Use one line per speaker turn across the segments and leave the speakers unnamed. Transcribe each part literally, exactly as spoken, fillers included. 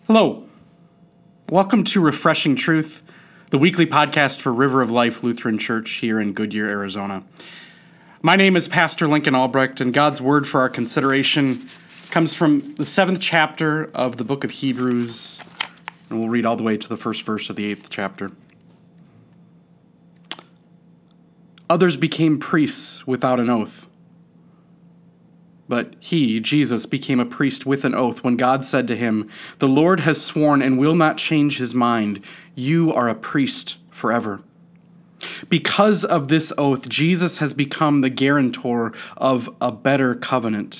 Hello. Welcome to Refreshing Truth, the weekly podcast for River of Life Lutheran Church here in Goodyear, Arizona. My name is Pastor Lincoln Albrecht, and God's word for our consideration comes from the seventh chapter of the book of Hebrews, and we'll read all the way to the first verse of the eighth chapter. Others became priests without an oath. But he, Jesus, became a priest with an oath when God said to him, "The Lord has sworn and will not change his mind. You are a priest forever." Because of this oath, Jesus has become the guarantor of a better covenant.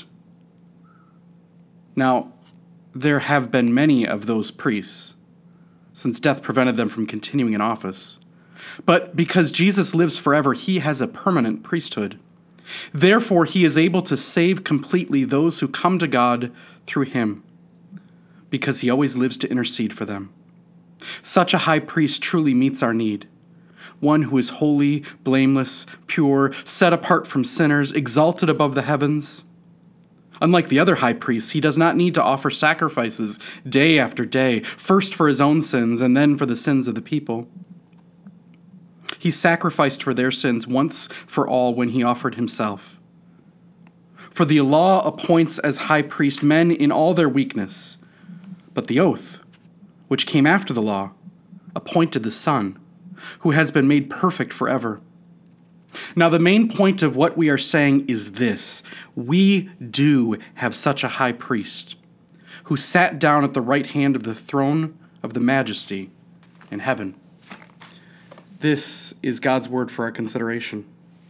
Now, there have been many of those priests, since death prevented them from continuing in office. But because Jesus lives forever, he has a permanent priesthood. Therefore, he is able to save completely those who come to God through him, because he always lives to intercede for them. Such a high priest truly meets our need, one who is holy, blameless, pure, set apart from sinners, exalted above the heavens. Unlike the other high priests, he does not need to offer sacrifices day after day, first for his own sins and then for the sins of the people. He sacrificed for their sins once for all when he offered himself. For the law appoints as high priest men in all their weakness, but the oath, which came after the law, appointed the Son, who has been made perfect forever. Now the main point of what we are saying is this: we do have such a high priest, who sat down at the right hand of the throne of the majesty in heaven. This is God's word for our consideration.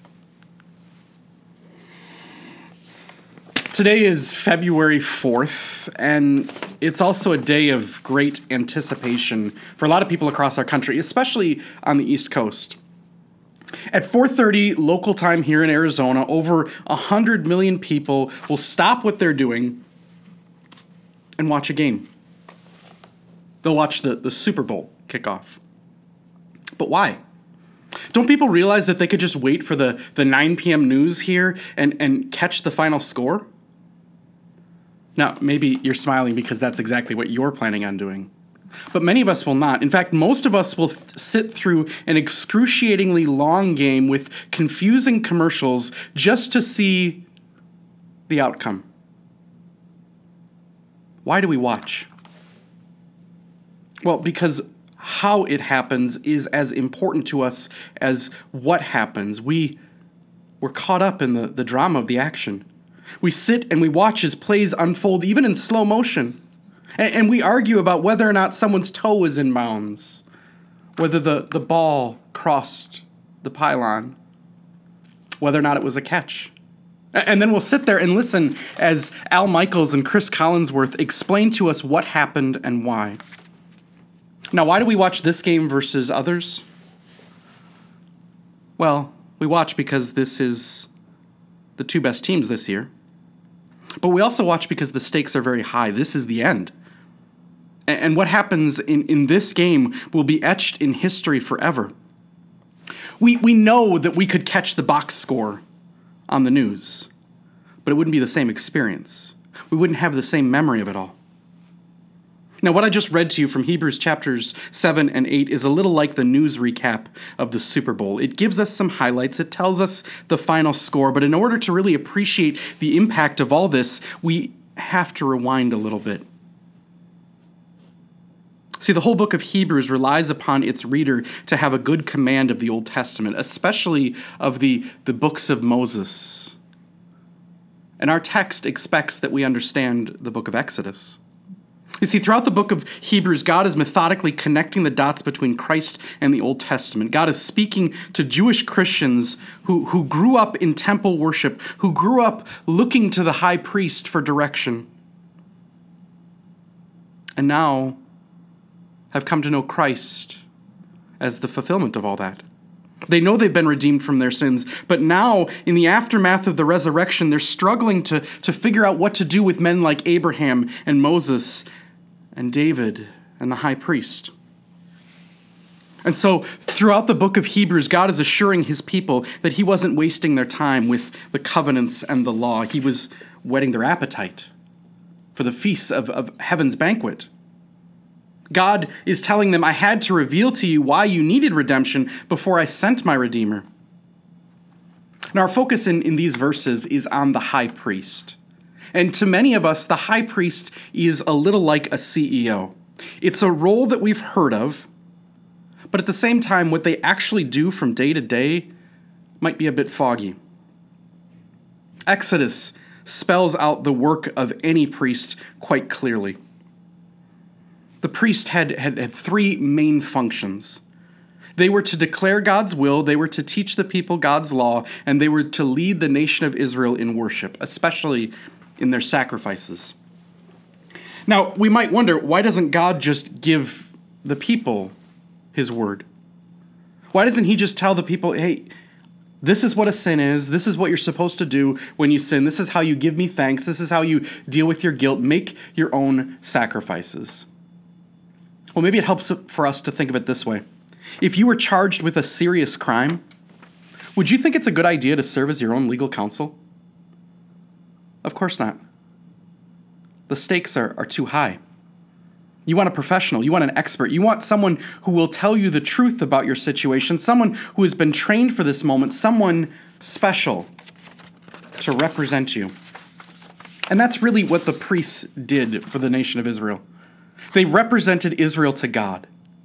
Today is February fourth, and it's also a day of great anticipation for a lot of people across our country, especially on the East Coast. At four thirty local time here in Arizona, over one hundred million people will stop what they're doing and watch a game. They'll watch the, the Super Bowl kickoff. But why? Don't people realize that they could just wait for the, the nine p.m. news here and, and catch the final score? Now, maybe you're smiling because that's exactly what you're planning on doing. But many of us will not. In fact, most of us will th- sit through an excruciatingly long game with confusing commercials just to see the outcome. Why do we watch? Well, because how it happens is as important to us as what happens. We, we're caught up in the, the drama of the action. We sit and we watch as plays unfold, even in slow motion. And, and we argue about whether or not someone's toe is in bounds, whether the, the ball crossed the pylon, whether or not it was a catch. And then we'll sit there and listen as Al Michaels and Chris Collinsworth explain to us what happened and why. Now, why do we watch this game versus others? Well, we watch because this is the two best teams this year. But we also watch because the stakes are very high. This is the end. And what happens in, in this game will be etched in history forever. We, we know that we could catch the box score on the news, but it wouldn't be the same experience. We wouldn't have the same memory of it all. Now, what I just read to you from Hebrews chapters seven and eight is a little like the news recap of the Super Bowl. It gives us some highlights. It tells us the final score. But in order to really appreciate the impact of all this, we have to rewind a little bit. See, the whole book of Hebrews relies upon its reader to have a good command of the Old Testament, especially of the, the books of Moses. And our text expects that we understand the book of Exodus. You see, throughout the book of Hebrews, God is methodically connecting the dots between Christ and the Old Testament. God is speaking to Jewish Christians who, who grew up in temple worship, who grew up looking to the high priest for direction, and now have come to know Christ as the fulfillment of all that. They know they've been redeemed from their sins, but now, in the aftermath of the resurrection, they're struggling to, to figure out what to do with men like Abraham and Moses and David and the high priest. And so, throughout the book of Hebrews, God is assuring his people that he wasn't wasting their time with the covenants and the law. He was whetting their appetite for the feasts of, of heaven's banquet. God is telling them, I had to reveal to you why you needed redemption before I sent my Redeemer. And our focus in, in these verses is on the high priest. And to many of us, the high priest is a little like a C E O. It's a role that we've heard of, but at the same time, what they actually do from day to day might be a bit foggy. Exodus spells out the work of any priest quite clearly. The priest had, had, had three main functions. They were to declare God's will, they were to teach the people God's law, and they were to lead the nation of Israel in worship, especially in their sacrifices. Now, we might wonder, why doesn't God just give the people his word? Why doesn't he just tell the people, hey, this is what a sin is, this is what you're supposed to do when you sin, this is how you give me thanks, this is how you deal with your guilt, make your own sacrifices? Well, maybe it helps for us to think of it this way. If you were charged with a serious crime, would you think it's a good idea to serve as your own legal counsel? Of course not. The stakes are, are too high. You want a professional, you want an expert, you want someone who will tell you the truth about your situation, someone who has been trained for this moment, someone special to represent you. And that's really what the priests did for the nation of Israel. They represented Israel to God.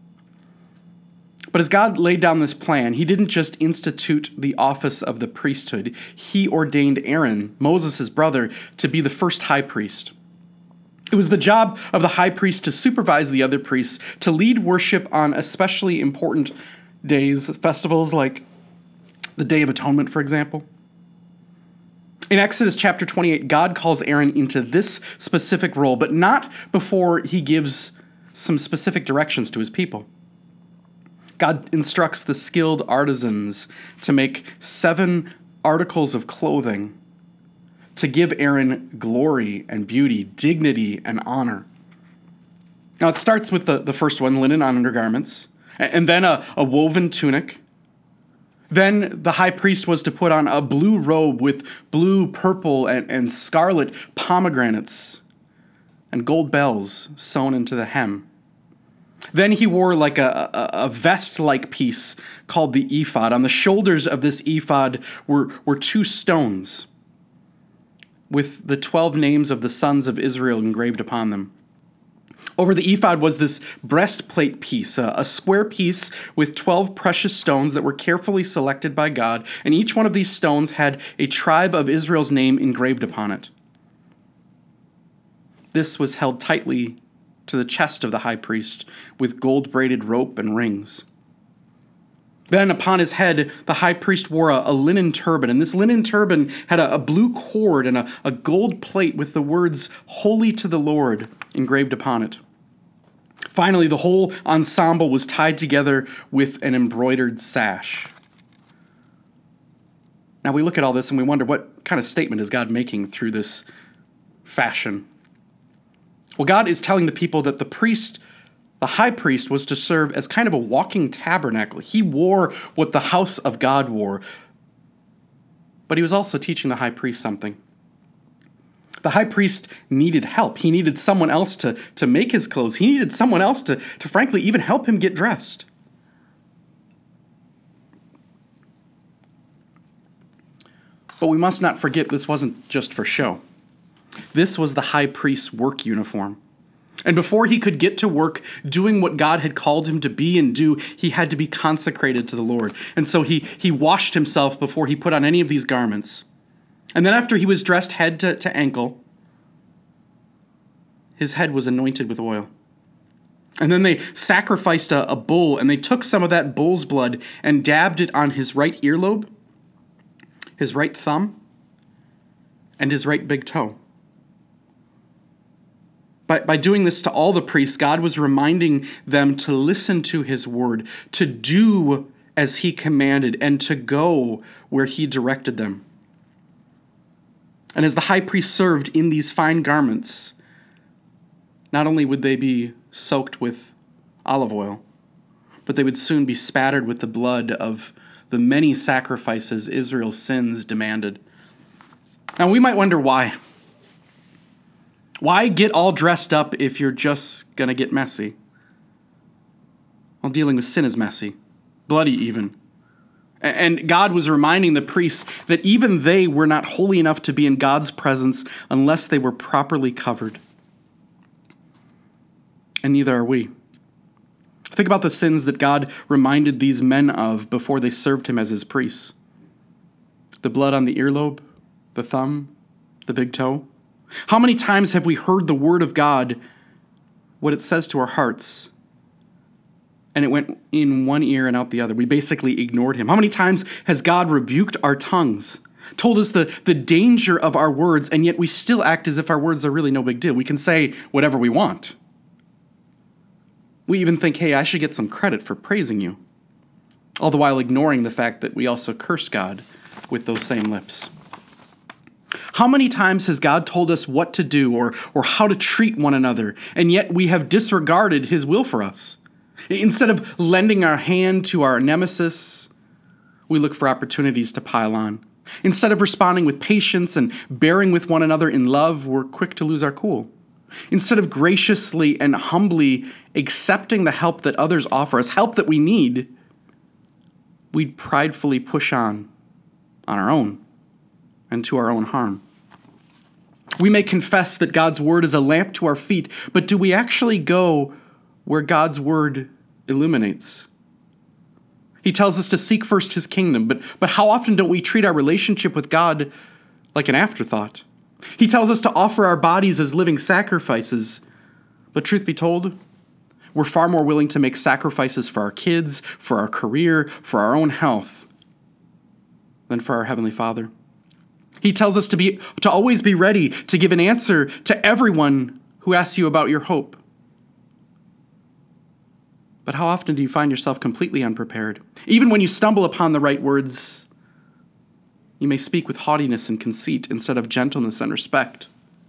But as God laid down this plan, he didn't just institute the office of the priesthood. He ordained Aaron, Moses' brother, to be the first high priest. It was the job of the high priest to supervise the other priests, to lead worship on especially important days, festivals like the Day of Atonement, for example. In Exodus chapter twenty-eight, God calls Aaron into this specific role, but not before he gives some specific directions to his people. God instructs the skilled artisans to make seven articles of clothing to give Aaron glory and beauty, dignity and honor. Now it starts with the, the first one, linen undergarments, and then a, a woven tunic. Then the high priest was to put on a blue robe with blue, purple, and, and scarlet pomegranates and gold bells sewn into the hem. Then he wore like a, a, a vest-like piece called the ephod. On the shoulders of this ephod were, were two stones with the twelve names of the sons of Israel engraved upon them. Over the ephod was this breastplate piece, a, a square piece with twelve precious stones that were carefully selected by God, and each one of these stones had a tribe of Israel's name engraved upon it. This was held tightly to the chest of the high priest with gold-braided rope and rings. Then upon his head, the high priest wore a, a linen turban, and this linen turban had a, a blue cord and a, a gold plate with the words, "Holy to the Lord," engraved upon it. Finally, the whole ensemble was tied together with an embroidered sash. Now we look at all this and we wonder, what kind of statement is God making through this fashion? Well, God is telling the people that the priest, the high priest, was to serve as kind of a walking tabernacle. He wore what the house of God wore. But he was also teaching the high priest something. The high priest needed help. He needed someone else to, to make his clothes. He needed someone else to, to frankly even help him get dressed. But we must not forget this wasn't just for show. This was the high priest's work uniform. And before he could get to work doing what God had called him to be and do, he had to be consecrated to the Lord. And so he, he washed himself before he put on any of these garments. And then after he was dressed head to, to ankle, his head was anointed with oil. And then they sacrificed a, a bull, and they took some of that bull's blood and dabbed it on his right earlobe, his right thumb, and his right big toe. By, by doing this to all the priests, God was reminding them to listen to his word, to do as he commanded, and to go where he directed them. And as the high priest served in these fine garments, not only would they be soaked with olive oil, but they would soon be spattered with the blood of the many sacrifices Israel's sins demanded. Now we might wonder why. Why get all dressed up if you're just going to get messy? Well, dealing with sin is messy, bloody even. And God was reminding the priests that even they were not holy enough to be in God's presence unless they were properly covered. And neither are we. Think about the sins that God reminded these men of before they served him as his priests. The blood on the earlobe, the thumb, the big toe. How many times have we heard the word of God, what it says to our hearts, and it went in one ear and out the other? We basically ignored him. How many times has God rebuked our tongues, told us the, the danger of our words, and yet we still act as if our words are really no big deal? We can say whatever we want. We even think, hey, I should get some credit for praising you, all the while ignoring the fact that we also curse God with those same lips. How many times has God told us what to do or, or how to treat one another, and yet we have disregarded his will for us? Instead of lending our hand to our nemesis, we look for opportunities to pile on. Instead of responding with patience and bearing with one another in love, we're quick to lose our cool. Instead of graciously and humbly accepting the help that others offer us, help that we need, we pridefully push on, on our own, and to our own harm. We may confess that God's word is a lamp to our feet, but do we actually go where God's word illuminates? He tells us to seek first his kingdom, but, but how often don't we treat our relationship with God like an afterthought? He tells us to offer our bodies as living sacrifices, but truth be told, we're far more willing to make sacrifices for our kids, for our career, for our own health, than for our Heavenly Father. He tells us to be to always be ready to give an answer to everyone who asks you about your hope. But how often do you find yourself completely unprepared? Even when you stumble upon the right words, you may speak with haughtiness and conceit instead of gentleness and respect.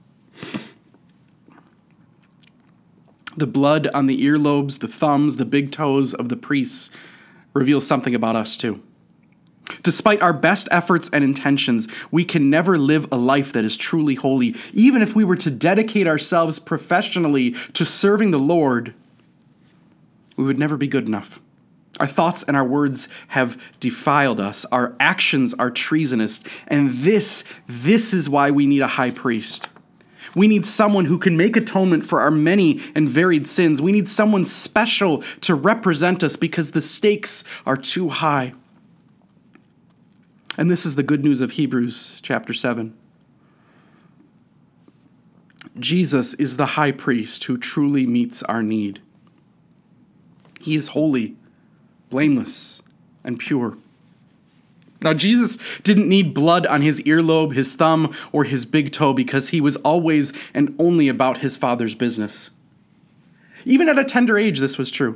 The blood on the earlobes, the thumbs, the big toes of the priests reveals something about us too. Despite our best efforts and intentions, we can never live a life that is truly holy. Even if we were to dedicate ourselves professionally to serving the Lord, we would never be good enough. Our thoughts and our words have defiled us. Our actions are treasonous. And this, this is why we need a high priest. We need someone who can make atonement for our many and varied sins. We need someone special to represent us because the stakes are too high. And this is the good news of Hebrews chapter seven. Jesus is the high priest who truly meets our need. He is holy, blameless, and pure. Now, Jesus didn't need blood on his earlobe, his thumb, or his big toe because he was always and only about his Father's business. Even at a tender age, this was true.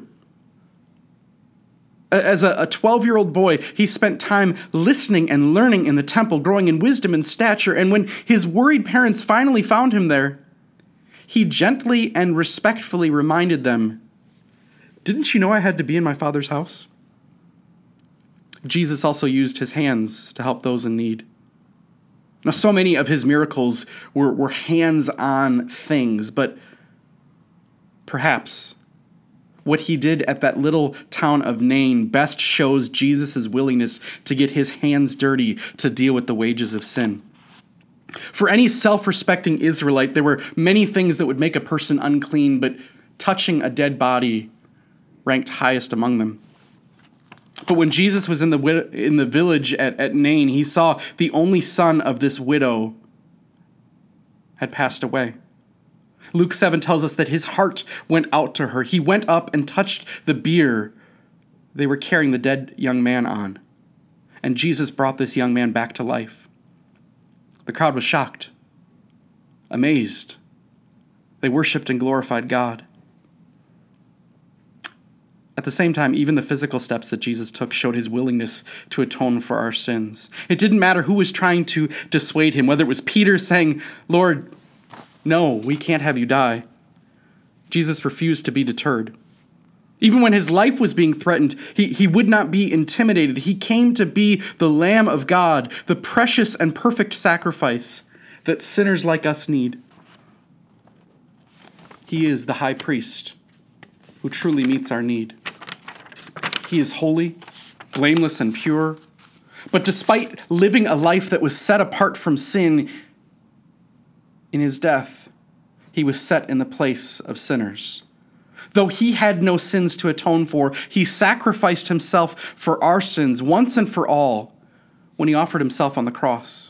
As a twelve-year-old boy, he spent time listening and learning in the temple, growing in wisdom and stature, and when his worried parents finally found him there, he gently and respectfully reminded them, "Didn't you know I had to be in my Father's house?" Jesus also used his hands to help those in need. Now, so many of his miracles were, were hands-on things, but perhaps what he did at that little town of Nain best shows Jesus' willingness to get his hands dirty to deal with the wages of sin. For any self-respecting Israelite, there were many things that would make a person unclean, but touching a dead body ranked highest among them. But when Jesus was in the in the village at, at Nain, he saw the only son of this widow had passed away. Luke seven tells us that his heart went out to her. He went up and touched the bier they were carrying the dead young man on. And Jesus brought this young man back to life. The crowd was shocked, amazed. They worshiped and glorified God. At the same time, even the physical steps that Jesus took showed his willingness to atone for our sins. It didn't matter who was trying to dissuade him, whether it was Peter saying, "Lord, no, we can't have you die." Jesus refused to be deterred. Even when his life was being threatened, he, he would not be intimidated. He came to be the Lamb of God, the precious and perfect sacrifice that sinners like us need. He is the high priest who truly meets our need. He is holy, blameless, and pure. But despite living a life that was set apart from sin, in his death, he was set in the place of sinners. Though he had no sins to atone for, he sacrificed himself for our sins once and for all when he offered himself on the cross.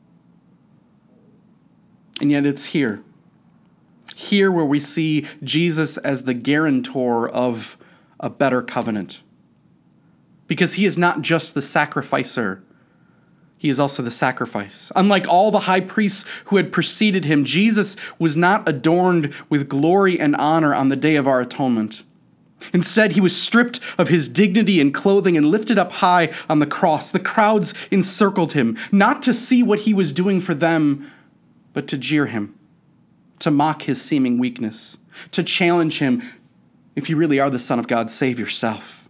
And yet it's here, here where we see Jesus as the guarantor of a better covenant. Because he is not just the sacrificer, he is also the sacrifice. Unlike all the high priests who had preceded him, Jesus was not adorned with glory and honor on the day of our atonement. Instead, he was stripped of his dignity and clothing and lifted up high on the cross. The crowds encircled him, not to see what he was doing for them, but to jeer him, to mock his seeming weakness, to challenge him. If you really are the Son of God, save yourself.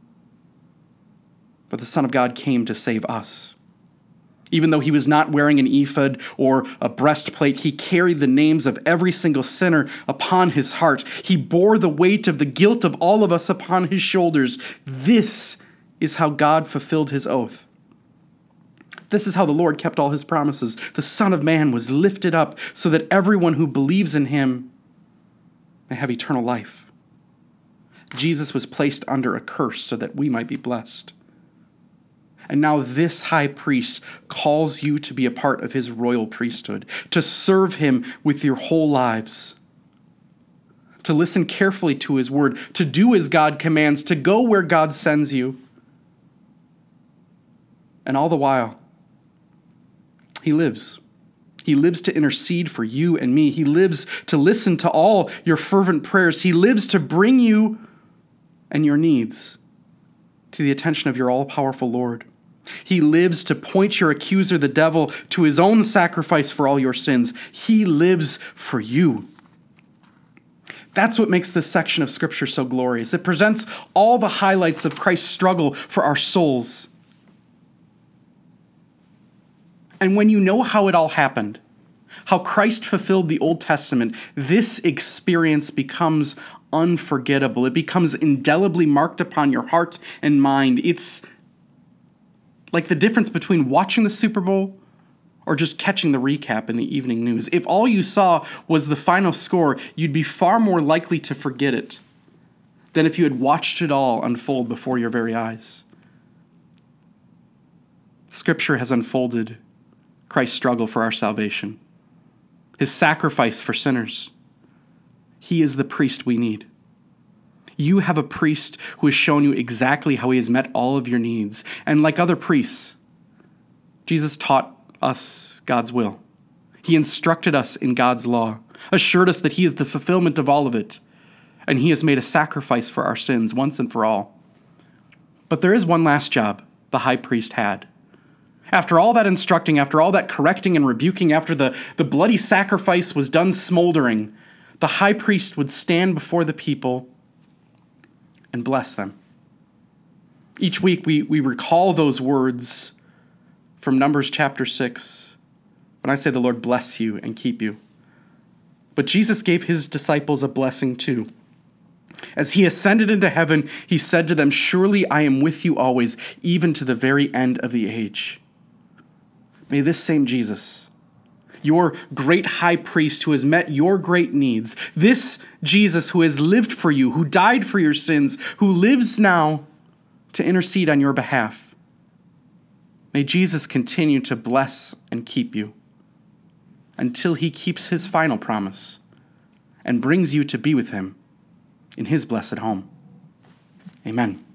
But the Son of God came to save us. Even though he was not wearing an ephod or a breastplate, he carried the names of every single sinner upon his heart. He bore the weight of the guilt of all of us upon his shoulders. This is how God fulfilled his oath. This is how the Lord kept all his promises. The Son of Man was lifted up so that everyone who believes in him may have eternal life. Jesus was placed under a curse so that we might be blessed. And now this high priest calls you to be a part of his royal priesthood, to serve him with your whole lives, to listen carefully to his word, to do as God commands, to go where God sends you. And all the while, he lives. He lives to intercede for you and me. He lives to listen to all your fervent prayers. He lives to bring you and your needs to the attention of your all-powerful Lord. He lives to point your accuser, the devil, to his own sacrifice for all your sins. He lives for you. That's what makes this section of Scripture so glorious. It presents all the highlights of Christ's struggle for our souls. And when you know how it all happened, how Christ fulfilled the Old Testament, this experience becomes unforgettable. It becomes indelibly marked upon your heart and mind. It's like the difference between watching the Super Bowl or just catching the recap in the evening news. If all you saw was the final score, you'd be far more likely to forget it than if you had watched it all unfold before your very eyes. Scripture has unfolded Christ's struggle for our salvation, his sacrifice for sinners. He is the priest we need. You have a priest who has shown you exactly how he has met all of your needs. And like other priests, Jesus taught us God's will. He instructed us in God's law, assured us that he is the fulfillment of all of it, and he has made a sacrifice for our sins once and for all. But there is one last job the high priest had. After all that instructing, after all that correcting and rebuking, after the, the bloody sacrifice was done smoldering, the high priest would stand before the people and bless them. Each week we, we recall those words from Numbers chapter six, when I say the Lord bless you and keep you. But Jesus gave his disciples a blessing too. As he ascended into heaven, he said to them, "Surely I am with you always, even to the very end of the age." May this same Jesus, your great high priest who has met your great needs, this Jesus who has lived for you, who died for your sins, who lives now to intercede on your behalf, may Jesus continue to bless and keep you until he keeps his final promise and brings you to be with him in his blessed home. Amen.